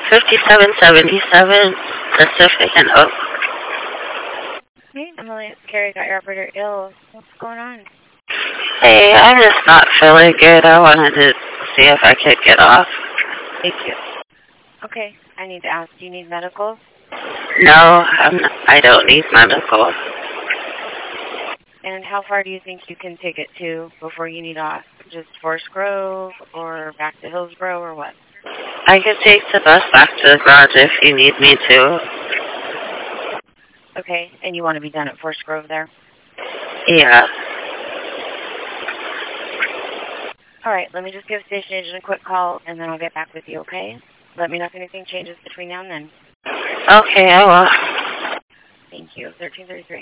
5777 Pacific and Oak. Hey, Emily, it's Carrie. Got your operator ill. What's going on? Hey, I'm just not feeling good. I wanted to see if I could get off. Thank you. Okay, I need to ask, do you need medical? No, I don't need medical. And how far do you think you can take it to before you need off? Just Forest Grove or back to Hillsborough or what? I could take the bus back to the garage if you need me to. Okay, and you want to be done at Forest Grove there? Yeah. All right, let me just give station agent a quick call, and then I'll get back with you, okay? Let me know if anything changes between now and then. Okay, I will. Thank you. 1333.